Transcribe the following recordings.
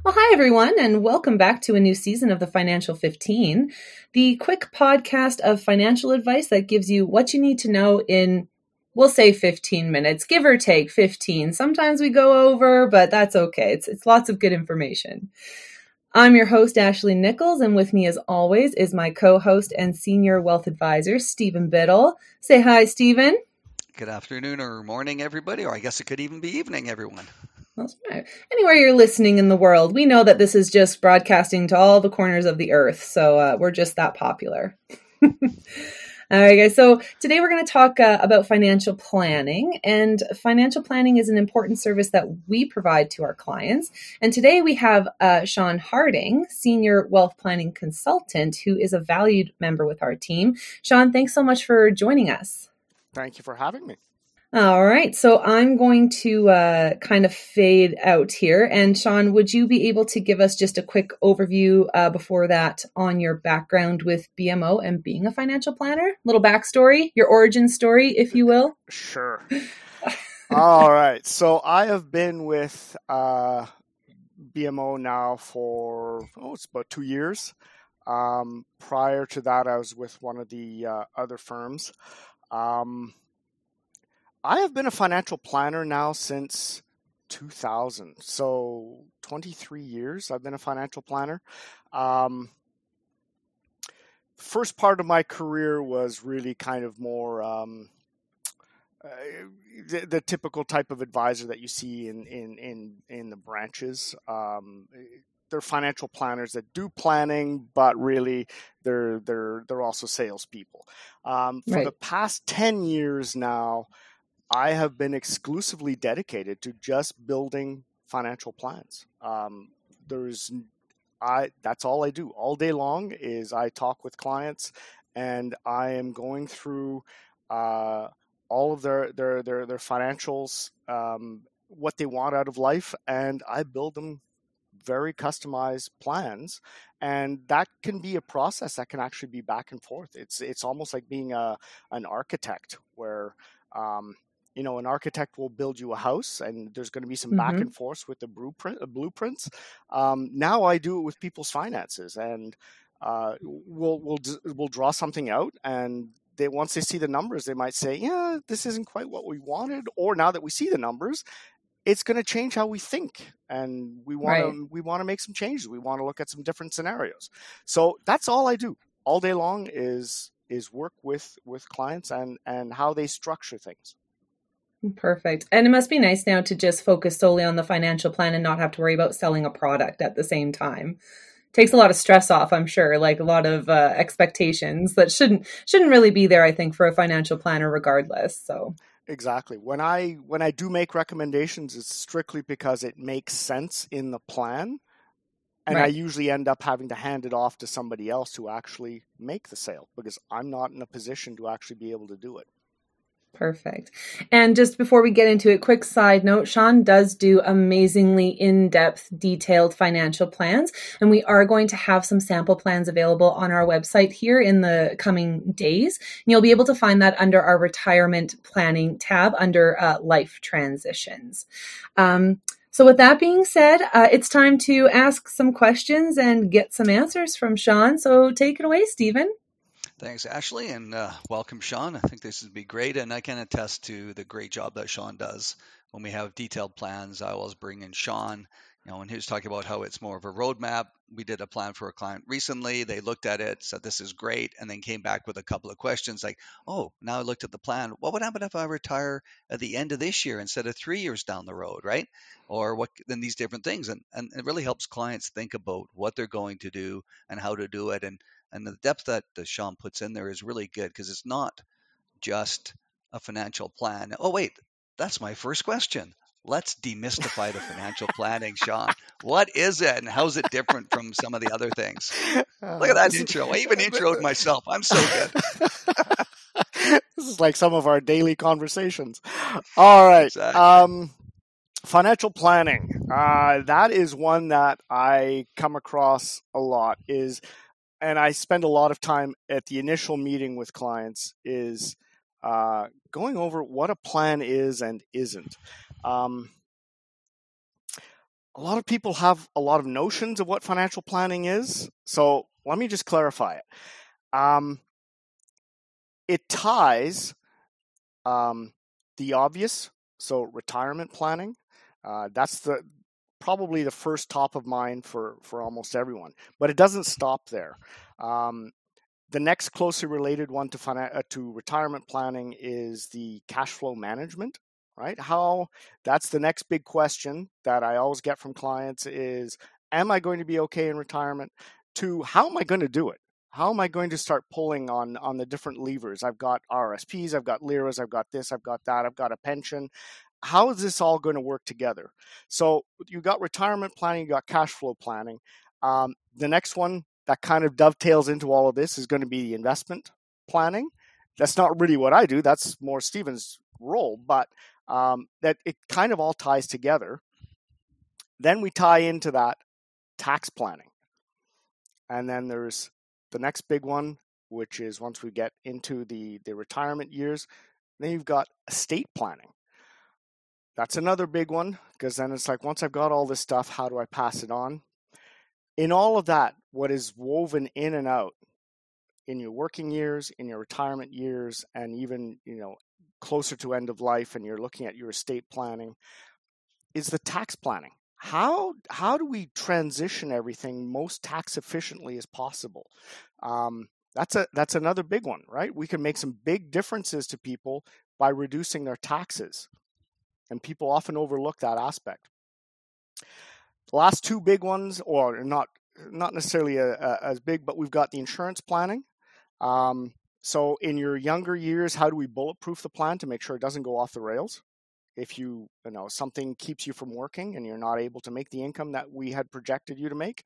Well, hi, everyone, and welcome back to a new season of the Financial 15, the quick podcast of financial advice that gives you what you need to know in, we'll say 15 minutes, give or take 15. Sometimes we go over, but that's okay. It's lots of good information. I'm your host, Ashley Nichols, and with me, as always, is my co-host and senior wealth advisor, Stephen Biddle. Say hi, Stephen. Good afternoon or morning, everybody, or I guess it could even be evening, everyone. That's right. Anywhere you're listening in the world, we know that this is just broadcasting to all the corners of the earth, so we're just that popular. All right, guys. So today we're going to talk about financial planning, and financial planning is an important service that we provide to our clients. And today we have Sean Harding, Senior Wealth Planning Consultant, who is a valued member with our team. Sean, thanks so much for joining us. Thank you for having me. All right, so I'm going to kind of fade out here. And Sean, would you be able to give us just a quick overview before that on your background with BMO and being a financial planner? Little backstory, your origin story, if you will. Sure. All right, so I have been with BMO now for, it's about 2 years. Prior to that, I was with one of the other firms. I have been a financial planner now since 2000. So 23 years I've been a financial planner. First part of my career was really kind of more the typical type of advisor that you see in the branches. They're financial planners that do planning, but really they're also salespeople. For the past 10 years now, I have been exclusively dedicated to just building financial plans. That's all I do all day long is I talk with clients, and I am going through all of their financials, what they want out of life, and I build them very customized plans. And that can be a process that can actually be back and forth. It's almost like being an architect where an architect will build you a house, and there's going to be some back and forth with the blueprints. Now I do it with people's finances, and we'll draw something out, and once they see the numbers, they might say, "Yeah, this isn't quite what we wanted." Or now that we see the numbers, it's going to change how we think, and we want to make some changes. We want to look at some different scenarios. So that's all I do all day long is work with clients and how they structure things. Perfect. And it must be nice now to just focus solely on the financial plan and not have to worry about selling a product at the same time. Takes a lot of stress off, I'm sure, like a lot of expectations that shouldn't really be there, I think, for a financial planner regardless. So exactly. When I do make recommendations, it's strictly because it makes sense in the plan. And I usually end up having to hand it off to somebody else to actually make the sale because I'm not in a position to actually be able to do it. Perfect. And just before we get into it, quick side note, Sean does do amazingly in-depth, detailed financial plans. And we are going to have some sample plans available on our website here in the coming days. And you'll be able to find that under our retirement planning tab under life transitions. So with that being said, it's time to ask some questions and get some answers from Sean. So take it away, Stephen. Thanks, Ashley, and welcome, Sean. I think this would be great, and I can attest to the great job that Sean does. When we have detailed plans, I always bring in Sean. When he was talking about how it's more of a roadmap, we did a plan for a client recently. They looked at it, said this is great, and then came back with a couple of questions like, oh, now I looked at the plan. What would happen if I retire at the end of this year instead of 3 years down the road, right? Or what? Then these different things, and it really helps clients think about what they're going to do and how to do it, and the depth that Sean puts in there is really good because it's not just a financial plan. Oh, wait, that's my first question. Let's demystify the financial planning, Sean. What is it and how's it different from some of the other things? Look at that intro. I even introed myself. I'm so good. This is like some of our daily conversations. All right. Exactly. Financial planning. That is one that I come across a lot and I spend a lot of time at the initial meeting with clients is going over what a plan is and isn't. a lot of people have a lot of notions of what financial planning is. So let me just clarify it. It ties the obvious, so retirement planning. That's probably the first top of mind for almost everyone. But it doesn't stop there. The next closely related one to retirement planning is the cash flow management, right? That's the next big question that I always get from clients is, am I going to be okay in retirement? To how am I going to do it? How am I going to start pulling on the different levers? I've got RSPs, I've got LIRAs, I've got this, I've got that, I've got a pension. How is this all going to work together? So you got retirement planning, you got cash flow planning. The next one that kind of dovetails into all of this is going to be the investment planning. That's not really what I do. That's more Stephen's role, but that it kind of all ties together. Then we tie into that tax planning. And then there's the next big one, which is once we get into the retirement years, then you've got estate planning. That's another big one, because then it's like, once I've got all this stuff, how do I pass it on? In all of that, what is woven in and out in your working years, in your retirement years, and even, closer to end of life, and you're looking at your estate planning, is the tax planning. How do we transition everything most tax efficiently as possible? That's another big one, right? We can make some big differences to people by reducing their taxes, and people often overlook that aspect. The last two big ones, or not necessarily as big, but we've got the insurance planning. So in your younger years, how do we bulletproof the plan to make sure it doesn't go off the rails? If something keeps you from working and you're not able to make the income that we had projected you to make.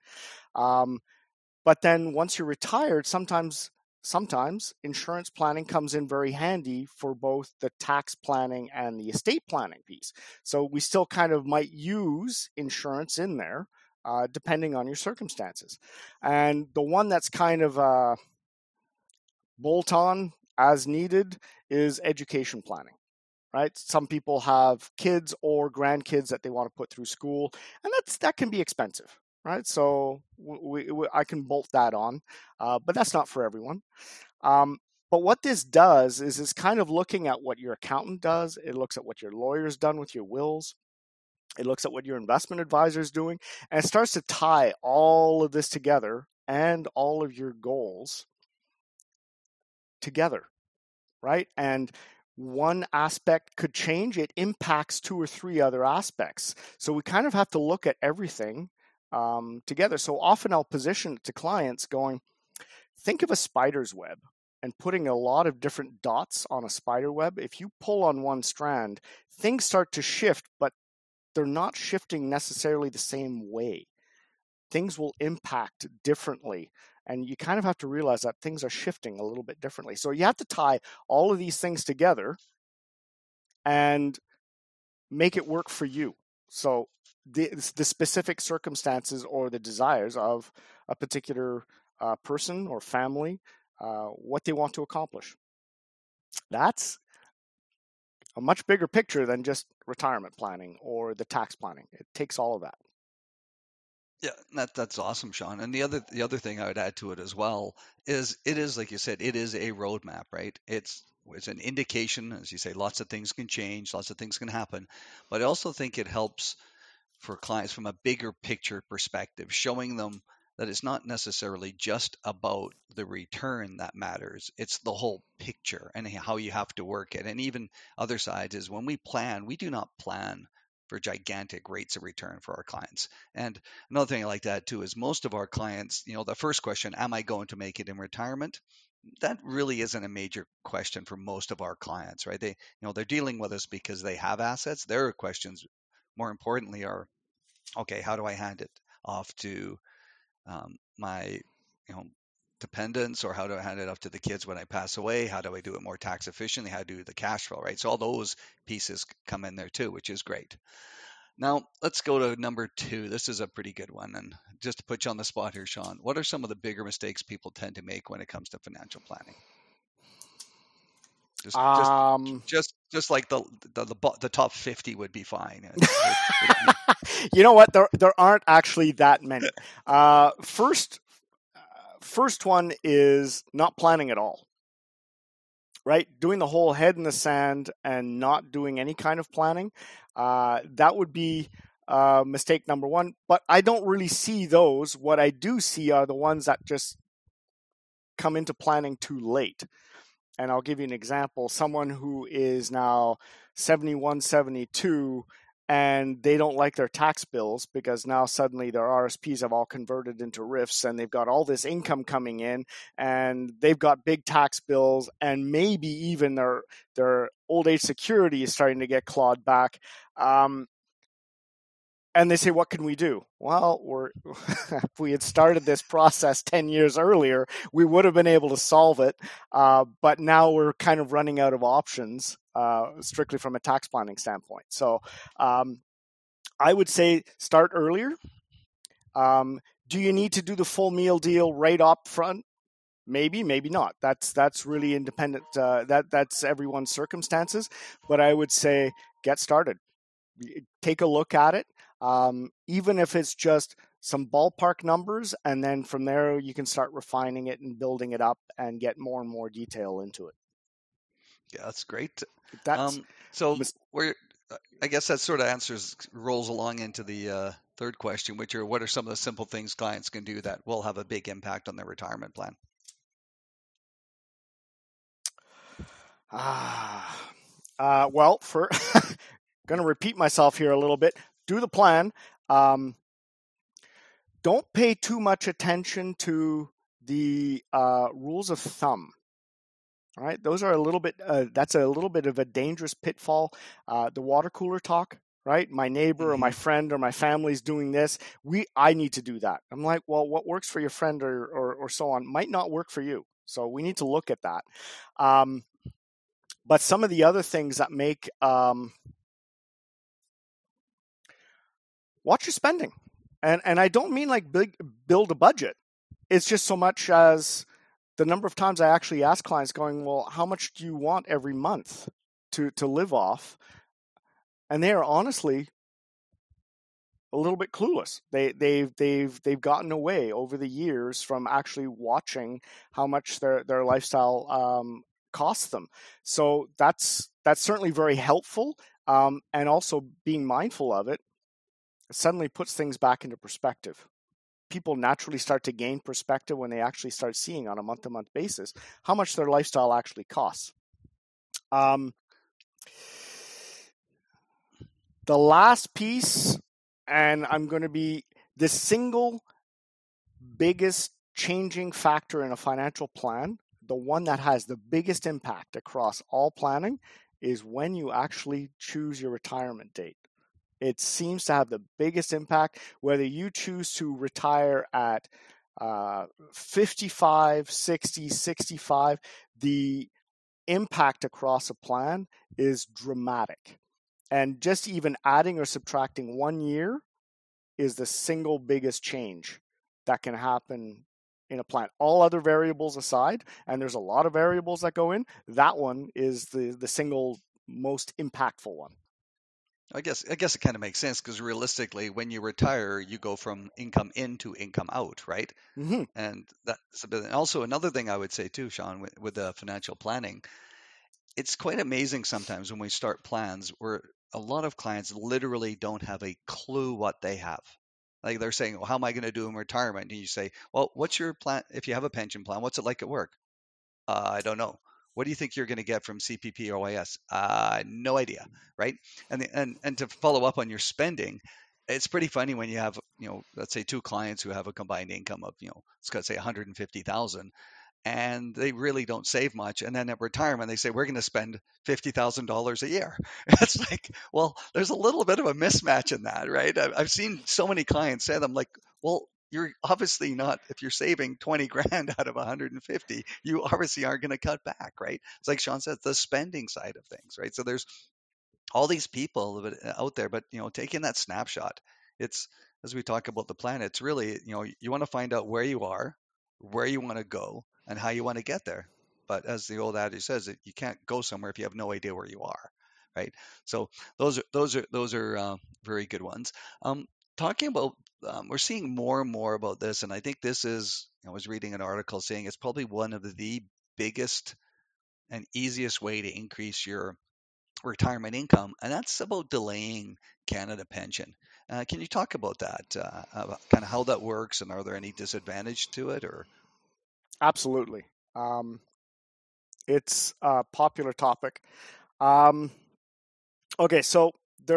But then once you're retired, sometimes insurance planning comes in very handy for both the tax planning and the estate planning piece. So we still kind of might use insurance in there, depending on your circumstances. And the one that's kind of bolt on as needed is education planning. Right? Some people have kids or grandkids that they want to put through school, and that can be expensive, right? So I can bolt that on, but that's not for everyone. But what this does is it's kind of looking at what your accountant does. It looks at what your lawyer's done with your wills. It looks at what your investment advisor is doing, and it starts to tie all of this together and all of your goals together, right? And one aspect could change, it impacts two or three other aspects. So we kind of have to look at everything together. So often I'll position it to clients going, think of a spider's web and putting a lot of different dots on a spider web. If you pull on one strand, things start to shift, but they're not shifting necessarily the same way. Things will impact differently. And you kind of have to realize that things are shifting a little bit differently. So you have to tie all of these things together and make it work for you. So the specific circumstances or the desires of a particular person or family, what they want to accomplish. That's a much bigger picture than just retirement planning or the tax planning. It takes all of that. Yeah, that's awesome, Sean. And the other thing I would add to it as well is it is, like you said, it is a roadmap, right? It's an indication, as you say, lots of things can change, lots of things can happen. But I also think it helps for clients from a bigger picture perspective, showing them that it's not necessarily just about the return that matters. It's the whole picture and how you have to work it. And even other sides is when we plan, we do not plan for gigantic rates of return for our clients. And another thing I like to add too is most of our clients, the first question, am I going to make it in retirement? That really isn't a major question for most of our clients, right? They're dealing with us because they have assets. Their questions, more importantly, are, okay, how do I hand it off to my, dependents, or how do I hand it off to the kids when I pass away? How do I do it more tax efficiently? How do I do the cash flow, right? So all those pieces come in there too, which is great. Now let's go to number 2. This is a pretty good one. And just to put you on the spot here, Sean, what are some of the bigger mistakes people tend to make when it comes to financial planning? Just just like the top 50 would be fine. You know what? There aren't actually that many. First one is not planning at all. Right? Doing the whole head in the sand and not doing any kind of planning. That would be mistake number one. But I don't really see those. What I do see are the ones that just come into planning too late. And I'll give you an example. Someone who is now 71, 72, and they don't like their tax bills because now suddenly their RSPs have all converted into RIFs and they've got all this income coming in and they've got big tax bills and maybe even their old age security is starting to get clawed back. And they say, what can we do? Well, if we had started this process 10 years earlier, we would have been able to solve it. But now we're kind of running out of options, strictly from a tax planning standpoint. So I would say start earlier. Do you need to do the full meal deal right up front? Maybe, maybe not. That's really independent. That's everyone's circumstances. But I would say get started. Take a look at it. Even if it's just some ballpark numbers, and then from there you can start refining it and building it up and get more and more detail into it. Yeah, that's great. So I guess that sort of rolls along into the third question, which are what are some of the simple things clients can do that will have a big impact on their retirement plan? Well, for going to repeat myself here a little bit. Do the plan. Don't pay too much attention to the rules of thumb. All right, those are a little bit. That's a little bit of a dangerous pitfall. The water cooler talk, right? My neighbor or my friend or my family's doing this. I need to do that. I'm like, well, what works for your friend or so on might not work for you. So we need to look at that. But some of the other things that make watch your spending. And I don't mean like build a budget. It's just so much as the number of times I actually ask clients going, well, how much do you want every month to live off? And they are honestly a little bit clueless. They've gotten away over the years from actually watching how much their lifestyle costs them. So that's certainly very helpful. And also being mindful of it suddenly puts things back into perspective. People naturally start to gain perspective when they actually start seeing on a month-to-month basis how much their lifestyle actually costs. The last piece, and I'm going to be the single biggest changing factor in a financial plan, the one that has the biggest impact across all planning, is when you actually choose your retirement date. It seems to have the biggest impact, whether you choose to retire at 55, 60, 65, the impact across a plan is dramatic. And just even adding or subtracting 1 year is the single biggest change that can happen in a plan. All other variables aside, and there's a lot of variables that go in, that one is the single most impactful one. I guess it kind of makes sense because realistically, when you retire, you go from income in to income out, right? Mm-hmm. And that's a bit. Also, another thing I would say too, Sean, with the financial planning, it's quite amazing sometimes when we start plans where a lot of clients literally don't have a clue what they have. Like they're saying, well, how am I going to do in retirement? And you say, well, what's your plan? If you have a pension plan, what's it like at work? I don't know. What do you think you're going to get from CPP or OIS? No idea, right? And to follow up on your spending, it's pretty funny when you have, let's say 2 clients who have a combined income of, let's say 150,000, and they really don't save much. And then at retirement, they say, we're going to spend $50,000 a year. It's like, well, there's a little bit of a mismatch in that, right? I've seen so many clients say them like, well, you're obviously not, if you're saving 20 grand out of 150, you obviously aren't going to cut back, right? It's like Sean said, the spending side of things, right? So there's all these people out there, but, taking that snapshot, it's, as we talk about the plan, it's really, you want to find out where you are, where you want to go, and how you want to get there. But as the old adage says, you can't go somewhere if you have no idea where you are. right? So those are very good ones. Talking about we're seeing more and more about this, and I think this is, I was reading an article saying it's probably one of the biggest and easiest way to increase your retirement income, and that's about delaying Canada pension. Can you talk about that, kind of how that works, and are there any disadvantage to it, or? Absolutely. Um, it's a popular topic. Um, okay, so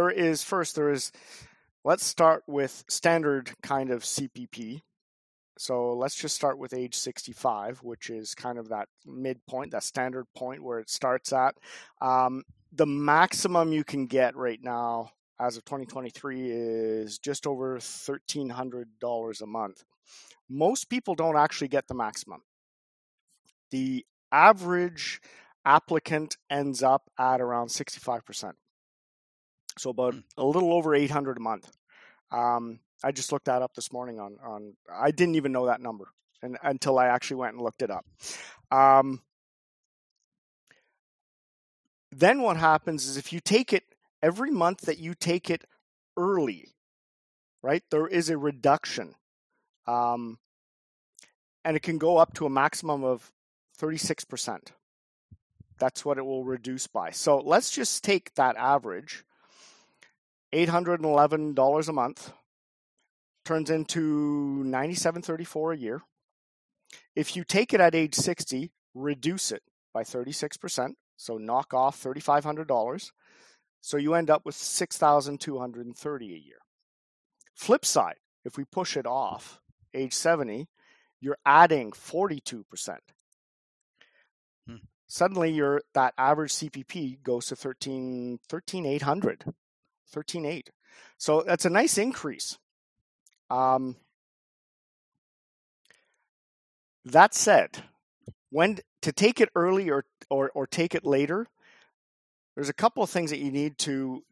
let's start with standard kind of CPP. So let's just start with age 65, which is kind of that midpoint, that standard point where it starts at. The maximum you can get right now as of 2023 is just over $1,300 a month. Most people don't actually get the maximum. The average applicant ends up at around 65%. So about a little over $800 a month. I just looked that up this morning on I didn't even know that number until I actually went and looked it up. Then what happens is if you take it every month that you take it early, right, there is a reduction. And it can go up to a maximum of 36%. That's what it will reduce by. So let's just take that average, $811 a month, turns into $97.34 a year. If you take it at age 60, reduce it by 36%, so knock off $3,500. So you end up with $6,230 a year. Flip side, if we push it off age 70, you're adding 42%. Suddenly that average CPP goes to 13,800, 13,800. So that's a nice increase. That said, when to take it early or take it later, there's a couple of things that you need to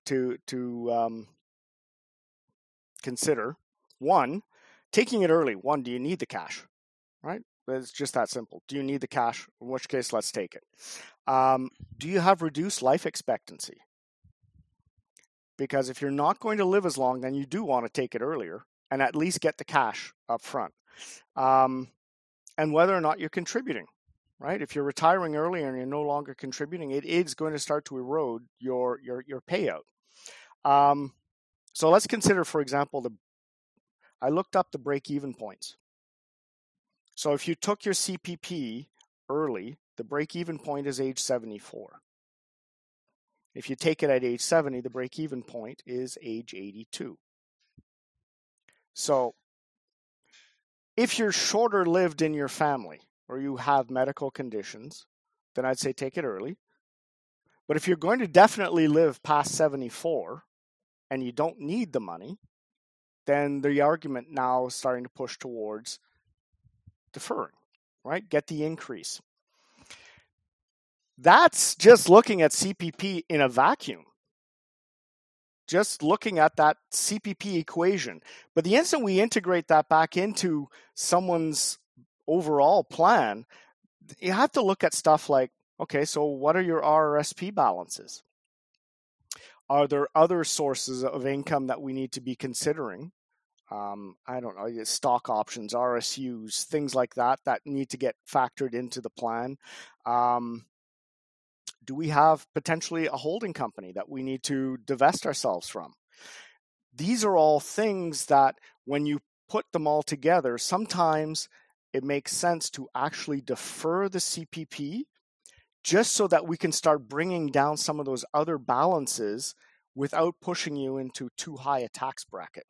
consider. One, taking it early. One, do you need the cash? Right? It's just that simple. Do you need the cash? In which case, let's take it. Do you have reduced life expectancy? Because if you're not going to live as long, then you do want to take it earlier and at least get the cash up front. And whether or not you're contributing, right? If you're retiring early and you're no longer contributing, it is going to start to erode your payout. So let's consider, for example, I looked up the break-even points. So if you took your CPP early, the break-even point is age 74. If you take it at age 70, the break-even point is age 82. So if you're shorter lived in your family or you have medical conditions, then I'd say take it early. But if you're going to definitely live past 74 and you don't need the money, then the argument now is starting to push towards deferring, right? Get the increase. That's just looking at CPP in a vacuum. Just looking at that CPP equation. But the instant we integrate that back into someone's overall plan, you have to look at stuff like, okay, so what are your RRSP balances? Are there other sources of income that we need to be considering? I don't know, stock options, RSUs, things like that need to get factored into the plan. Do we have potentially a holding company that we need to divest ourselves from? These are all things that when you put them all together, sometimes it makes sense to actually defer the CPP just so that we can start bringing down some of those other balances without pushing you into too high a tax bracket.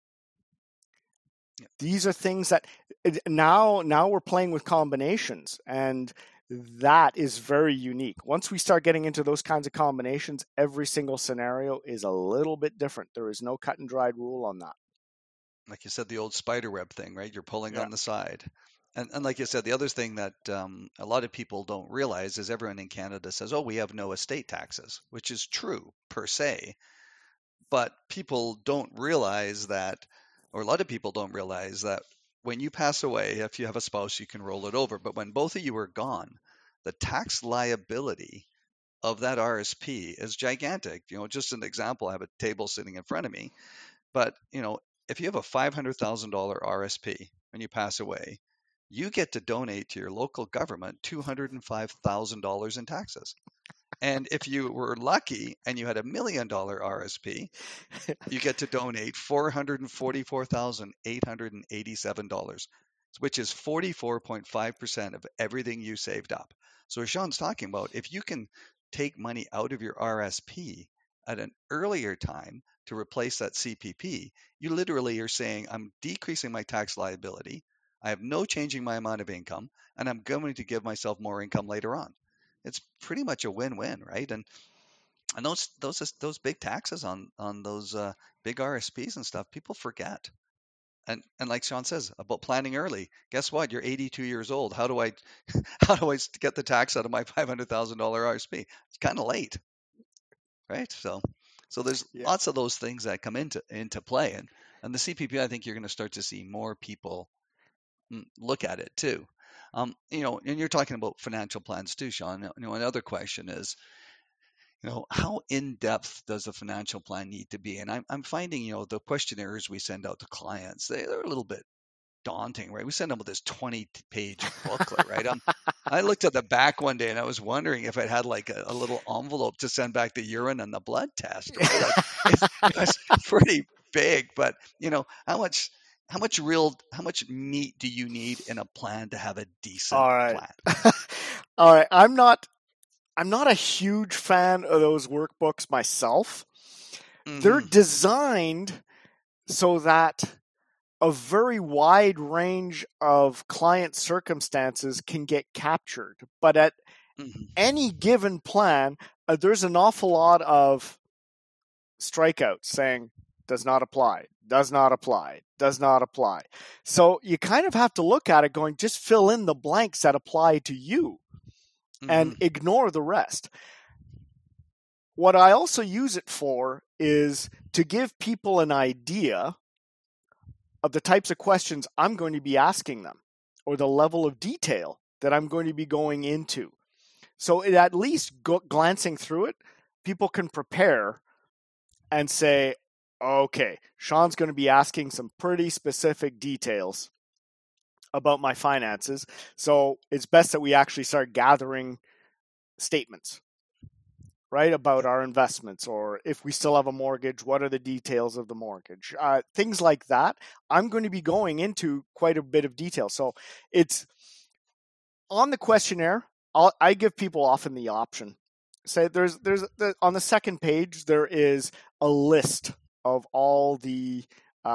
These are things that now we're playing with combinations, and that is very unique. Once we start getting into those kinds of combinations, every single scenario is a little bit different. There is no cut and dried rule on that. Like you said, the old spider web thing, right? You're pulling on the side. And like you said, the other thing that a lot of people don't realize is everyone in Canada says, oh, we have no estate taxes, which is true per se. But people don't realize that, or a lot of people don't realize that when you pass away, if you have a spouse, you can roll it over. But when both of you are gone, the tax liability of that RSP is gigantic. Just an example, I have a table sitting in front of me, but if you have a $500,000 RSP and you pass away, you get to donate to your local government $205,000 in taxes. And if you were lucky and you had $1 million RSP, you get to donate $444,887, which is 44.5% of everything you saved up. So as Sean's talking about, if you can take money out of your RSP at an earlier time to replace that CPP, you literally are saying, I'm decreasing my tax liability, I have no changing my amount of income, and I'm going to give myself more income later on. It's pretty much a win-win, right? And those big taxes on those big RSPs and stuff, people forget. And like Sean says about planning early, guess what? You're 82 years old. How do I get the tax out of my $500,000 RSP? It's kind of late, right? So there's lots of those things that come into play, and the CPP, I think you're going to start to see more people look at it too. And you're talking about financial plans too, Sean. Another question is, how in depth does a financial plan need to be? And I'm finding, the questionnaires we send out to clients, they're a little bit daunting, right? We send them with this 20-page booklet, right? I looked at the back one day and I was wondering if it had like a little envelope to send back the urine and the blood test, right? It's pretty big, but how much meat do you need in a plan to have a decent plan? All right. I'm not a huge fan of those workbooks myself. Mm-hmm. They're designed so that a very wide range of client circumstances can get captured. But at any given plan, there's an awful lot of strikeouts saying, does not apply, does not apply, does not apply. So you kind of have to look at it going, just fill in the blanks that apply to you and ignore the rest. What I also use it for is to give people an idea of the types of questions I'm going to be asking them or the level of detail that I'm going to be going into. So at least glancing through it, people can prepare and say, okay, Sean's going to be asking some pretty specific details about my finances. So it's best that we actually start gathering statements, right, about our investments, or if we still have a mortgage, what are the details of the mortgage? Things like that. I'm going to be going into quite a bit of detail. So it's on the questionnaire. I give people often the option. Say there's on the second page, there is a list of all the,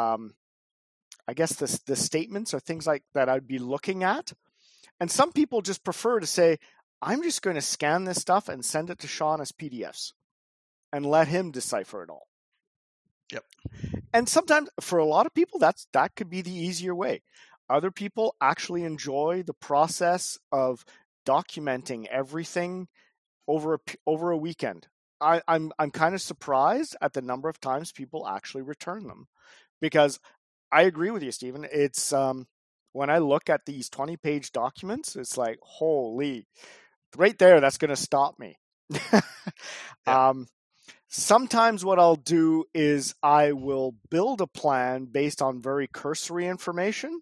I guess the statements or things like that I'd be looking at. And some people just prefer to say, I'm just going to scan this stuff and send it to Sean as PDFs and let him decipher it all. Yep. And sometimes for a lot of people, that could be the easier way. Other people actually enjoy the process of documenting everything over a weekend. I'm kind of surprised at the number of times people actually return them, because I agree with you, Stephen. It's when I look at these 20-page documents, it's like, holy, right there, that's going to stop me. Yeah. Sometimes what I'll do is I will build a plan based on very cursory information.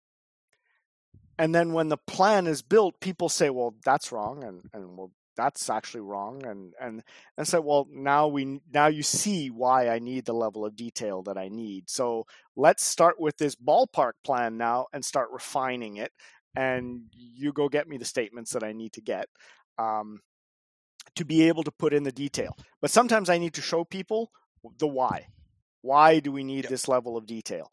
And then when the plan is built, people say, well, that's wrong. And well, that's actually wrong. And so, well, now you see why I need the level of detail that I need. So let's start with this ballpark plan now and start refining it. And you go get me the statements that I need to get to be able to put in the detail. But sometimes I need to show people the why. Why do we need this level of detail?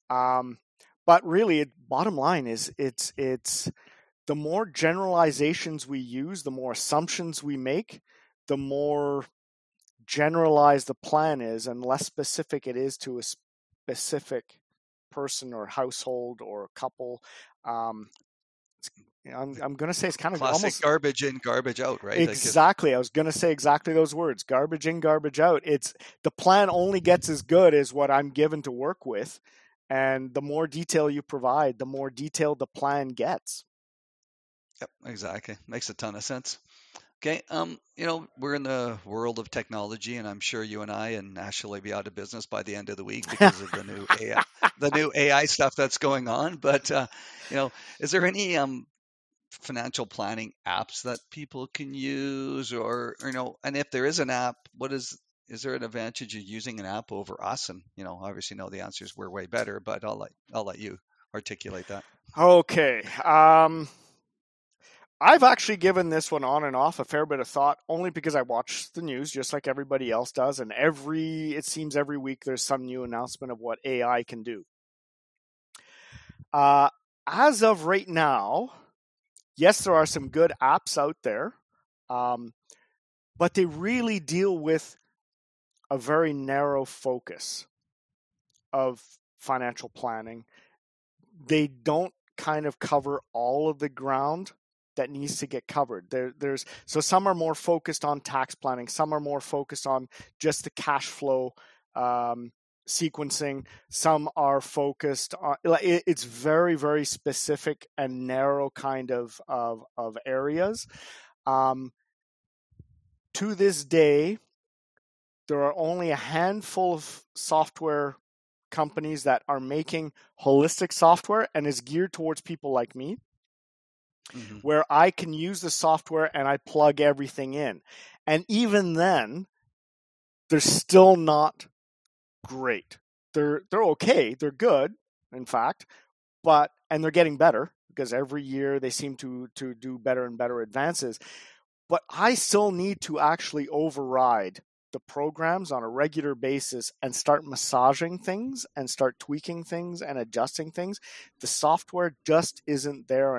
But really, bottom line is it's the more generalizations we use, the more assumptions we make, the more generalized the plan is and less specific it is to a specific person or household or couple. I'm going to say it's kind of classic almost garbage in, garbage out, right? Exactly. I was going to say exactly those words: garbage in, garbage out. It's the plan only gets as good as what I'm given to work with, and the more detail you provide, the more detailed the plan gets. Yep, exactly. Makes a ton of sense. Okay. We're in the world of technology, and I'm sure you and I and Ashley will be out of business by the end of the week because of the new AI stuff that's going on. But is there any financial planning apps that people can use, or and if there is an app, is there an advantage of using an app over us? And obviously, the answer is we're way better, but I'll let you articulate that. Okay. I've actually given this one on and off a fair bit of thought, only because I watch the news just like everybody else does, and it seems every week there's some new announcement of what AI can do. As of right now, yes, there are some good apps out there, but they really deal with a very narrow focus of financial planning. They don't kind of cover all of the ground that needs to get covered. So some are more focused on tax planning, some are more focused on just the cash flow sequencing, some are focused on, it's very, very specific and narrow kind of areas. To this day, there are only a handful of software companies that are making holistic software and is geared towards people like me, where I can use the software and I plug everything in. And even then, they're still not great. They're okay. They're good, in fact, and they're getting better because every year they seem to do better and better advances. But I still need to actually override the programs on a regular basis and start massaging things and start tweaking things and adjusting things. The software just isn't there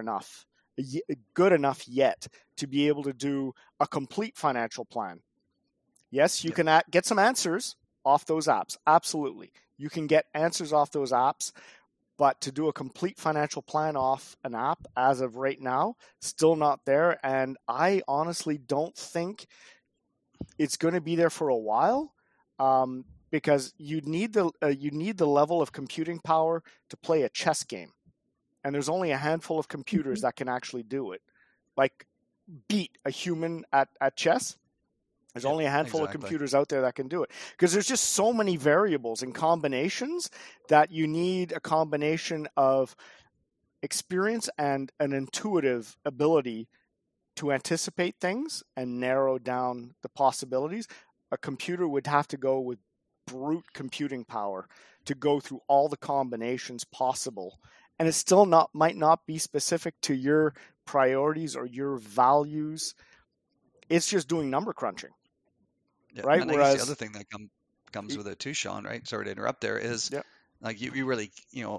good enough yet to be able to do a complete financial plan. Yes, you can get some answers off those apps. Absolutely. You can get answers off those apps, but to do a complete financial plan off an app as of right now, still not there. And I honestly don't think it's going to be there for a while, because you need the level of computing power to play a chess game. And there's only a handful of computers that can actually do it. Like, beat a human at chess. There's only a handful of computers out there that can do it, because there's just so many variables and combinations that you need a combination of experience and an intuitive ability to anticipate things and narrow down the possibilities. A computer would have to go with brute computing power to go through all the combinations possible. And it still might not be specific to your priorities or your values. It's just doing number crunching. Yeah, right. And whereas the other thing that comes with it too, Sean, right? Sorry to interrupt there, is like you really,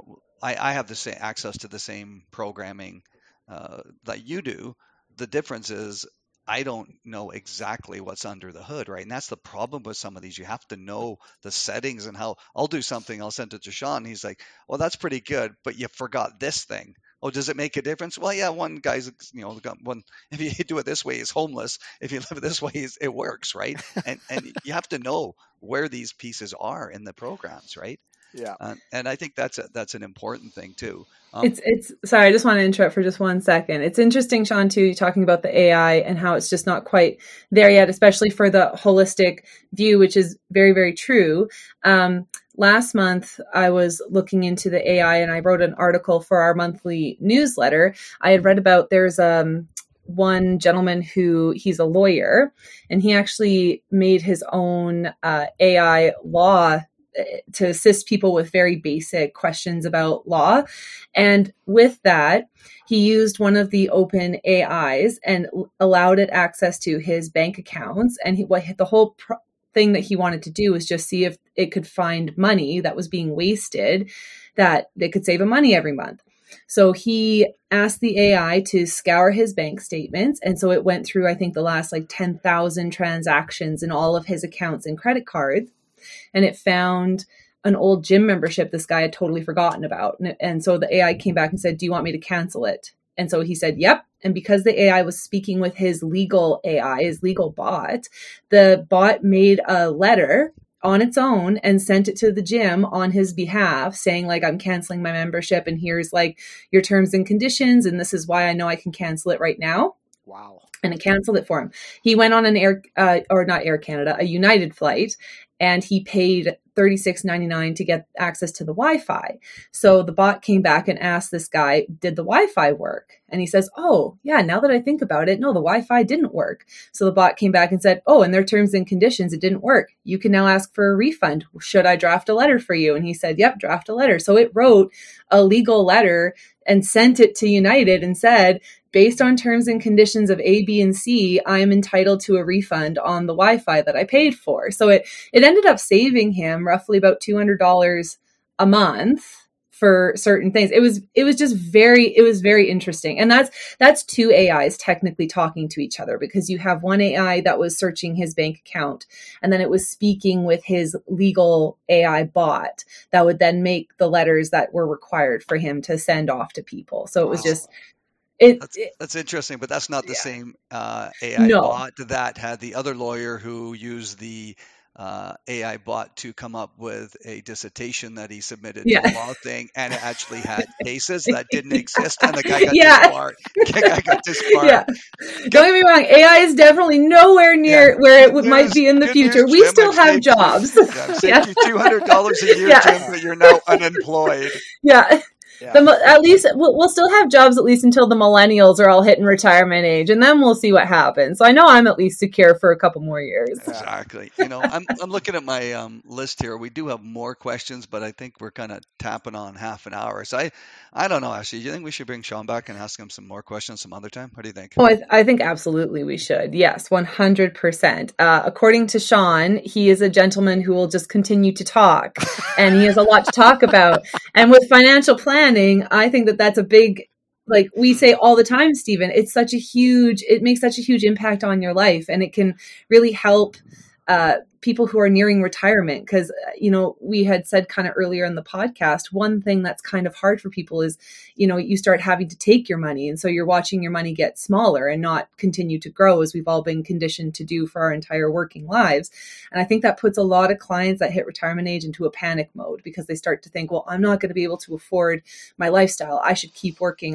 I have the same access to the same programming that you do. The difference is I don't know exactly what's under the hood, right? And that's the problem with some of these. You have to know the settings and how. I'll do something, I'll send it to Sean. He's like, well, that's pretty good, but you forgot this thing. Oh, does it make a difference? Well, yeah, one guy's, one, if you do it this way, is homeless. If you live it this way, it works, right? And you have to know where these pieces are in the programs, right? Yeah. And I think that's an important thing too. It's sorry, I just want to interrupt for just 1 second. It's interesting, Sean, too, talking about the AI and how it's just not quite there yet, especially for the holistic view, which is very, very true. Last month, I was looking into the AI and I wrote an article for our monthly newsletter. I had read about there's one gentleman he's a lawyer, and he actually made his own AI law to assist people with very basic questions about law. And with that, he used one of the open AIs and allowed it access to his bank accounts. And the whole thing that he wanted to do was just see if it could find money that was being wasted, that they could save him money every month. So he asked the AI to scour his bank statements. And so it went through, I think, the last 10,000 transactions in all of his accounts and credit cards. And it found an old gym membership this guy had totally forgotten about. And so the AI came back and said, do you want me to cancel it? And so he said, yep. And because the AI was speaking with his legal AI, his legal bot, the bot made a letter on its own and sent it to the gym on his behalf, saying I'm canceling my membership and here's your terms and conditions. And this is why I know I can cancel it right now. Wow. And it canceled it for him. He went on an not Air Canada, a United flight, and he paid $36.99 to get access to the Wi-Fi. So the bot came back and asked this guy, did the Wi-Fi work? And he says, oh, yeah, now that I think about it, no, the Wi-Fi didn't work. So the bot came back and said, oh, in their terms and conditions, it didn't work. You can now ask for a refund. Should I draft a letter for you? And he said, yep, draft a letter. So it wrote a legal letter and sent it to United and said, based on terms and conditions of A, B, and C, I am entitled to a refund on the Wi-Fi that I paid for. So it ended up saving him roughly about $200 a month for certain things. It was very interesting. And that's two AIs technically talking to each other, because you have one AI that was searching his bank account, and then it was speaking with his legal AI bot that would then make the letters that were required for him to send off to people. So it was just that's interesting, but that's not the same AI no. bot that had the other lawyer who used the AI bot to come up with a dissertation that he submitted to the law thing, and it actually had cases that didn't exist, and the guy got disbarred. Yeah. Don't get me wrong, AI is definitely nowhere near where it might be in the future. We still have jobs. Saved you $200 a year, Jim, but you're now unemployed. Yeah. At least we'll still have jobs at least until the millennials are all hitting retirement age, and then we'll see what happens. So I know I'm at least secure for a couple more years. Exactly. I'm looking at my list here. We do have more questions, but I think we're kind of tapping on half an hour. So I don't know, Ashley. Do you think we should bring Sean back and ask him some more questions some other time? What do you think? Oh, I think absolutely we should. Yes, 100%. According to Sean, he is a gentleman who will just continue to talk, and he has a lot to talk about. And with financial planning, I think that that's a big, like we say all the time, Stephen, it makes such a huge impact on your life, and it can really help people who are nearing retirement. Because, we had said kind of earlier in the podcast, one thing that's kind of hard for people is, you start having to take your money. And so you're watching your money get smaller and not continue to grow, as we've all been conditioned to do for our entire working lives. And I think that puts a lot of clients that hit retirement age into a panic mode, because they start to think, well, I'm not going to be able to afford my lifestyle. I should keep working.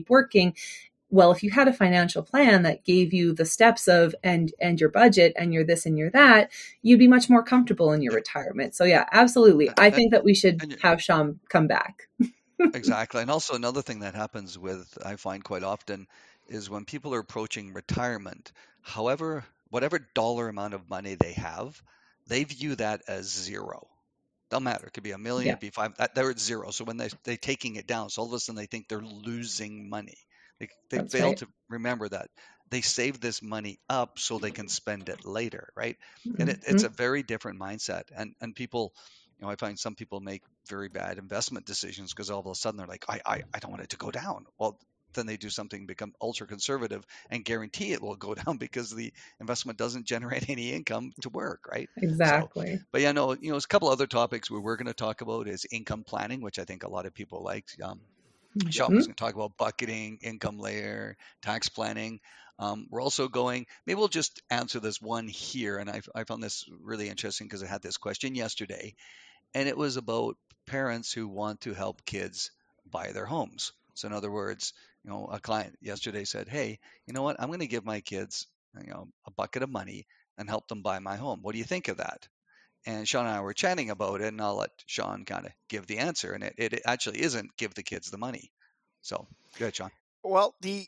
Well, if you had a financial plan that gave you the steps of and your budget and your this and your that, you'd be much more comfortable in your retirement. So yeah, absolutely. I think that we should have Sean come back. Exactly. And also another thing that happens I find quite often, is when people are approaching retirement, whatever dollar amount of money they have, they view that as zero. Don't matter. It could be $1 million, it could be $5 million. They're at zero. So when they're taking it down, so all of a sudden they think they're losing money. They fail to remember that they save this money up so they can spend it later, right? And it's a very different mindset. And people, I find some people make very bad investment decisions because all of a sudden they're like, I don't want it to go down. Well, then they do something, become ultra conservative, and guarantee it will go down because the investment doesn't generate any income to work, right? Exactly. So, but there's a couple other topics we're going to talk about is income planning, which I think a lot of people like. Sean was going to talk about bucketing, income layer, tax planning. We're also maybe we'll just answer this one here. And I found this really interesting because I had this question yesterday, and it was about parents who want to help kids buy their homes. So in other words, a client yesterday said, hey, you know what? I'm going to give my kids, a bucket of money and help them buy my home. What do you think of that? And Sean and I were chatting about it, and I'll let Sean kind of give the answer. And it actually isn't give the kids the money. So go ahead, Sean. Well, the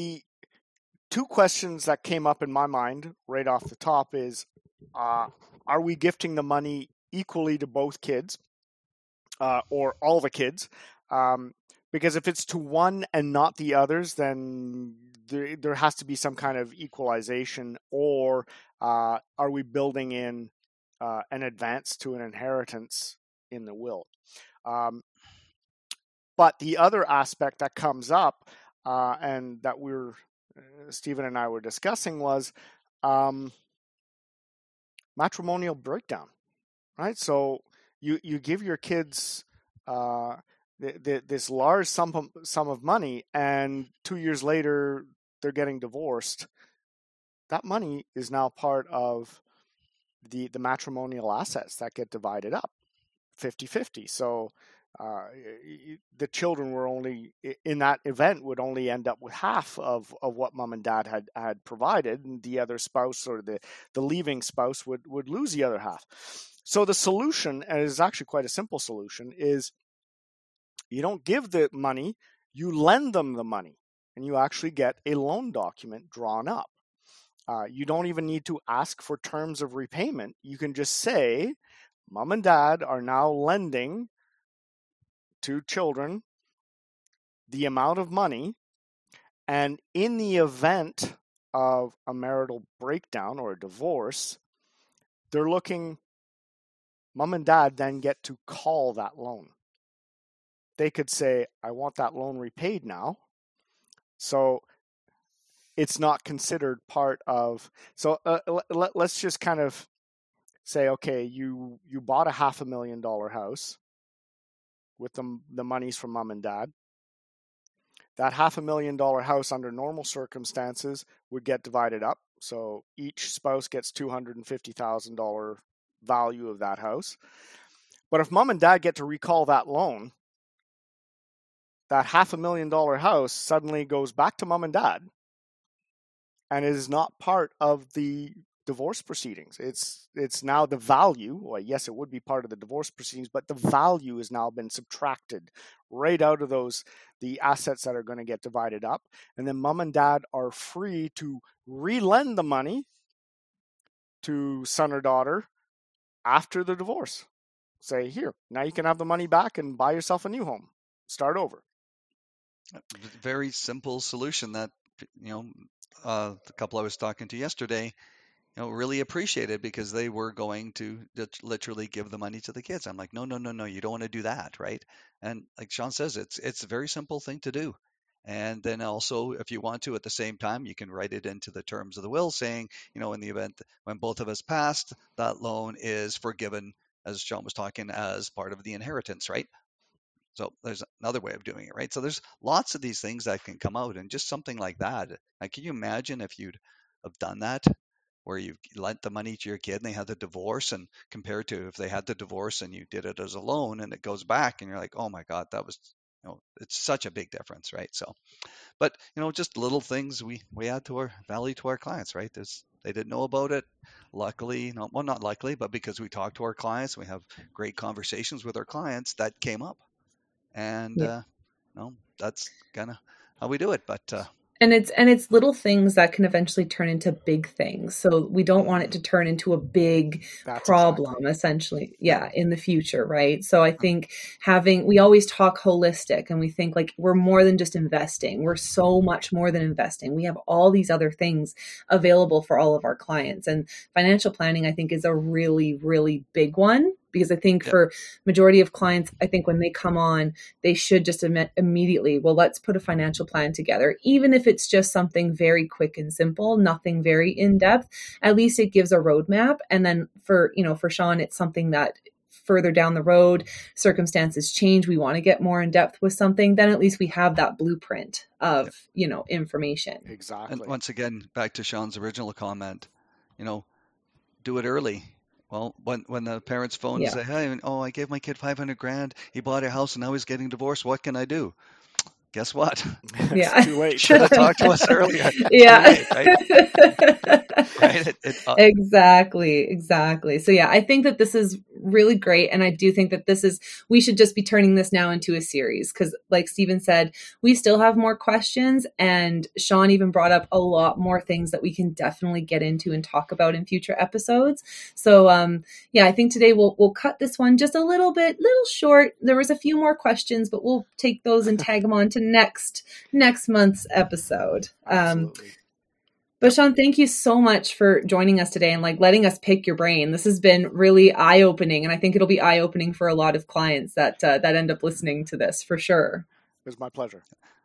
two questions that came up in my mind right off the top is, are we gifting the money equally to both kids or all the kids? Because if it's to one and not the others, then there has to be some kind of equalization, or are we building in an advance to an inheritance in the will? But the other aspect that comes up, and that Stephen and I were discussing, was matrimonial breakdown, right? So you give your kids this large sum of money, and 2 years later they're getting divorced. That money is now part of the matrimonial assets that get divided up 50-50. So the children were only in that event would only end up with half of what mom and dad had provided, and the other spouse or the leaving spouse would lose the other half. So the solution, and it is actually quite a simple solution, is you don't give the money, you lend them the money, and you actually get a loan document drawn up. You don't even need to ask for terms of repayment. You can just say, mom and dad are now lending to children the amount of money, and in the event of a marital breakdown or a divorce, they're looking, mom and dad then get to call that loan. They could say, I want that loan repaid now. So it's not considered part of, so let's just kind of say, okay, you bought a $500,000 house with the monies from mom and dad. That $500,000 house under normal circumstances would get divided up. So each spouse gets $250,000 value of that house. But if mom and dad get to recall that loan, that $500,000 house suddenly goes back to mom and dad and is not part of the divorce proceedings. It's now the value. Well, yes, it would be part of the divorce proceedings, but the value has now been subtracted right out of the assets that are going to get divided up. And then mom and dad are free to relend the money to son or daughter after the divorce. Say, here, now you can have the money back and buy yourself a new home. Start over. Very simple solution that, the couple I was talking to yesterday, really appreciated, because they were going to literally give the money to the kids. I'm like, no, you don't want to do that, right? And like Sean says, it's a very simple thing to do. And then also, if you want to, at the same time, you can write it into the terms of the will saying, in the event when both of us passed, that loan is forgiven, as Sean was talking, as part of the inheritance, right? So there's another way of doing it, right? So there's lots of these things that can come out, and just something like that. Like, can you imagine if you'd have done that, where you lent the money to your kid and they had the divorce, and compared to if they had the divorce and you did it as a loan and it goes back and you're like, oh my God, that was, it's such a big difference, right? So, but, just little things we add to our value to our clients, right? They didn't know about it. Luckily, not luckily, but because we talk to our clients, we have great conversations with our clients, that came up. And, that's kind of how we do it. But, and it's little things that can eventually turn into big things. So we don't want it to turn into a big problem, essentially, in the future, right? So I think we always talk holistic, and we think like we're more than just investing. We're so much more than investing. We have all these other things available for all of our clients. And financial planning, I think, is a really, really big one. Because I think for majority of clients, I think when they come on, they should just immediately, well, let's put a financial plan together. Even if it's just something very quick and simple, nothing very in-depth, at least it gives a roadmap. And then for Sean, it's something that further down the road, circumstances change, we want to get more in depth with something, then at least we have that blueprint of, information. Exactly. And once again, back to Sean's original comment, do it early. Well, when the parents phone and say, hey, I gave my kid $500,000, he bought a house and now he's getting divorced, what can I do? Guess what? It's too late. Should have talked to us earlier. Yeah. Right? Exactly. So I think that this is really great. And I do think that we should just be turning this now into a series, because like Stephen said, we still have more questions, and Sean even brought up a lot more things that we can definitely get into and talk about in future episodes. So I think today we'll cut this one just a little short. There was a few more questions, but we'll take those and tag them on to next month's episode. Absolutely. But Sean, thank you so much for joining us today and letting us pick your brain. This has been really eye-opening, and I think it'll be eye-opening for a lot of clients that end up listening to this for sure. It was my pleasure.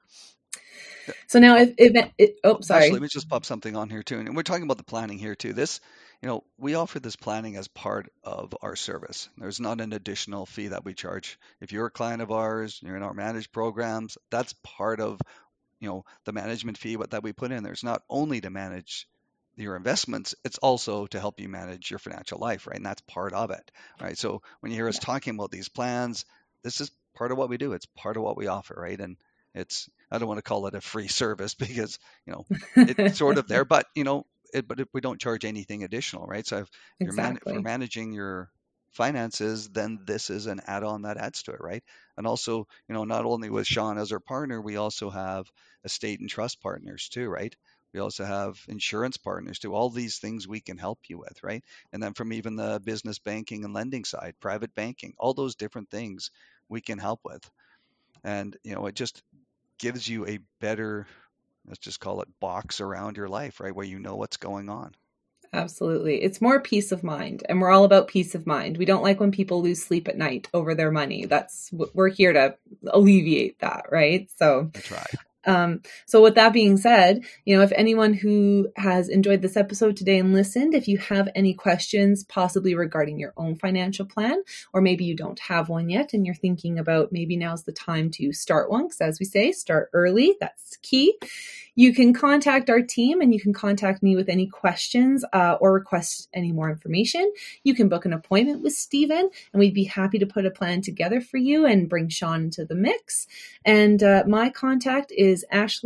So now, sorry. Actually, let me just pop something on here too, and we're talking about the planning here too. This, we offer this planning as part of our service. There's not an additional fee that we charge. If you're a client of ours, you're in our managed programs, that's part of the management fee that we put in. There's not only to manage your investments, it's also to help you manage your financial life, right? And that's part of it, right? So when you hear us talking about these plans, this is part of what we do. It's part of what we offer, right? And I don't want to call it a free service because, it's sort of there, but, but if we don't charge anything additional, right? So if you're managing your finances, then this is an add-on that adds to it, right? And also, not only with Sean as our partner, we also have estate and trust partners too, right? We also have insurance partners too. All these things we can help you with, right? And then from even the business banking and lending side, private banking, all those different things we can help with. And, it just gives you a better, let's just call it, box around your life, right? Where you know what's going on. Absolutely. It's more peace of mind, and we're all about peace of mind. We don't like when people lose sleep at night over their money. We're here to alleviate that, right? So that's right. So with that being said, if anyone who has enjoyed this episode today and listened, if you have any questions possibly regarding your own financial plan, or maybe you don't have one yet and you're thinking about maybe now's the time to start one, because as we say, start early, that's key. You can contact our team, and you can contact me with any questions or request any more information. You can book an appointment with Stephen, and we'd be happy to put a plan together for you and bring Sean into the mix. And my contact is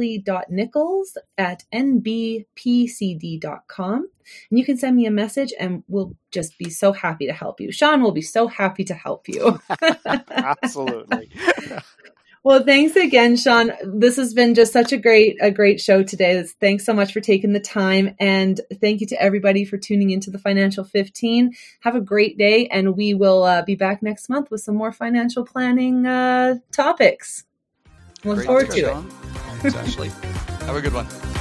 ashley.nichols@nbpcd.com. And you can send me a message, and we'll just be so happy to help you. Sean will be so happy to help you. Absolutely. Well, thanks again, Sean. This has been just such a great show today. Thanks so much for taking the time. And thank you to everybody for tuning into the Financial 15. Have a great day. And we will be back next month with some more financial planning topics. Look forward to it. Thanks, Ashley. Have a good one.